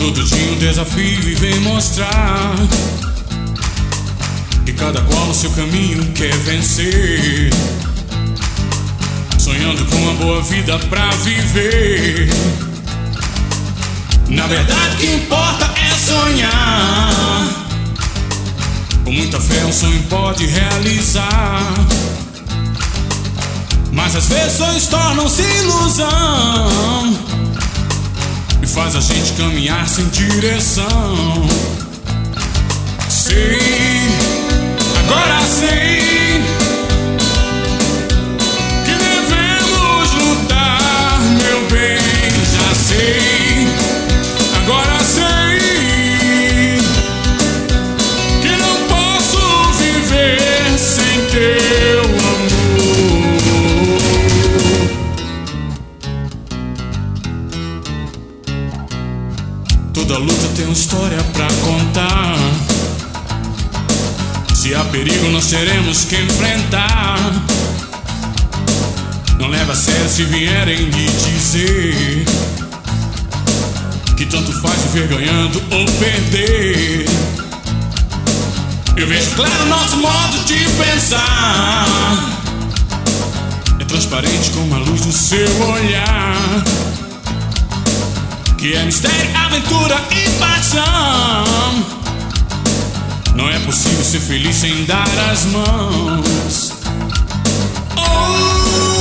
Todo dia um desafio e vem mostrar que cada qual no seu caminho quer vencer, sonhando com uma boa vida pra viver. Na verdade o que importa é sonhar. Com muita fé um sonho pode realizar, mas às vezes sonhos tornam-se ilusão e faz a gente caminhar sem direção. Sei, agora sei que devemos lutar, meu bem. Já sei, agora sei que não posso viver sem teu amor. Toda luta tem uma história pra contar. Se há perigo nós teremos que enfrentar. Não leva a sério se vierem lhe dizer que tanto faz viver ganhando ou perder. Eu vejo claro nosso modo de pensar, é transparente como a luz do seu olhar, que é mistério, aventura e paixão. Não é possível ser feliz sem dar as mãos. Oh!